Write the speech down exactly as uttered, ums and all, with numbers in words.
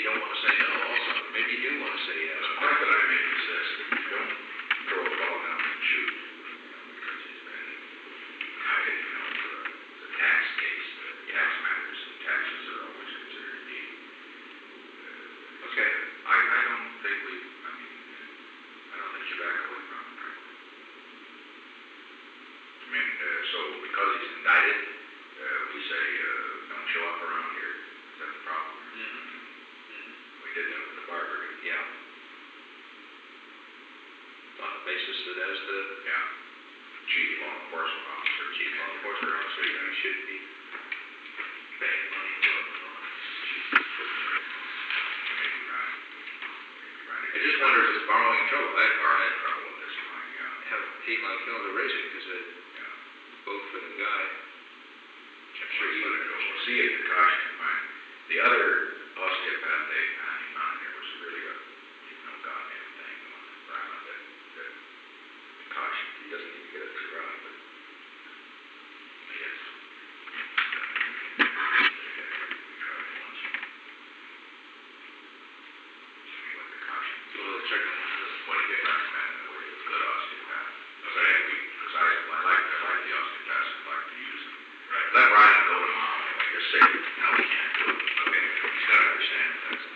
don't want to say no also. Maybe you do want to say yes. The point that I make is this, that you don't throw a ball down and shoot, you know, because it's been, I think, you know, for a, it's a tax case, the tax matters, and taxes are always considered the, uh, Okay. I, I don't think we, I mean, I don't think you back away from it, frankly. I mean, uh, so because he's indicted, uh, we say, uh, don't show up around here. Is that the problem? Mm-hmm. Mm-hmm. We did that with the barber. Yeah. On the basis that as the Yeah. Chief law enforcement officer. chief law enforcement officer, you should be paying money to him. Maybe right. Maybe right. I just wonder if it's borrowing trouble. I, or I I had trouble with this one, yeah. have hate like hell to raise it because it Yeah. both for the guy. Which I'm sure Sure, you you would would know. see it in caution mine. The other osteopath they had him on there was really a, no goddamn thing on the ground that, that caution. He doesn't even get it to run, but he is. We tried it once. See what the caution. So we'll check on this. What do you recommend in the way of a good osteopath? Because I, we, because I, I like, I like the osteopaths, I'd like to use them. Right. Let Ryan know tomorrow, anyway, just say, no, we can't do it. Okay, he's gotta understand that that's